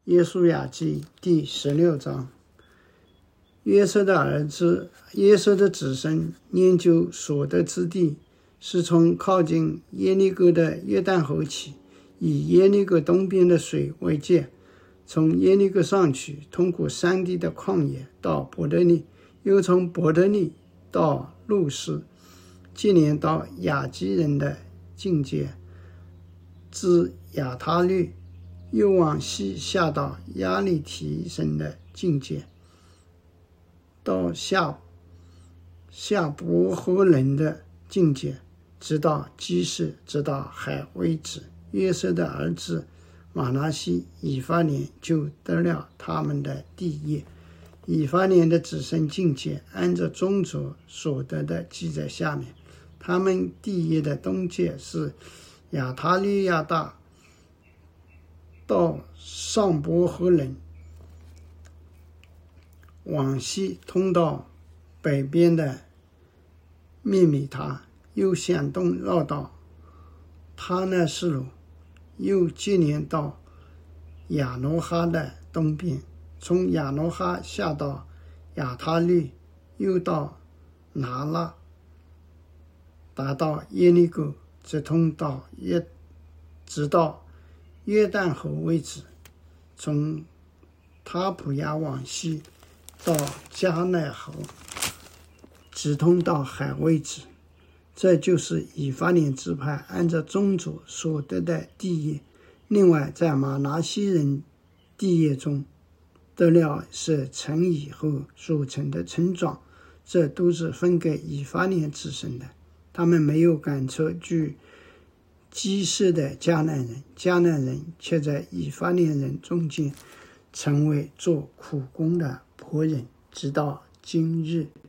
约书亚记第16章。约瑟的子孙研究所得之地，是从靠近耶利哥的约旦河起，以耶利哥东边的水为界，从耶利哥上去，通过山地的旷野到伯特利，又从伯特利到路斯，接连到亚基人的境界，至亚他律，又往西下到亚利提神的境界，到夏伯和人的境界，直到基士，直到海为止。约瑟的儿子马拿西、以法莲就得了他们的地业。以法莲的子孙境界按着宗族所得的记在下面。他们地业的东界是亚他利亚大到上伯和人，往西通到北边的灭米他，又向东绕到他那斯鲁，又接连到亚罗哈的东边，从亚罗哈下到亚他律，又到拿拉，达到耶利哥，直到约旦河为止，从塔普亚往西到加奈河，直通到海为止。这就是以法莲支派按照宗族所得的地业。另外，在马拿西人地业中得了是城以后所成的村庄，这都是分给以法莲子孙的。他们没有赶出居基士的迦南人，迦南人却在以法莲人中间成为做苦工的仆人，直到今日。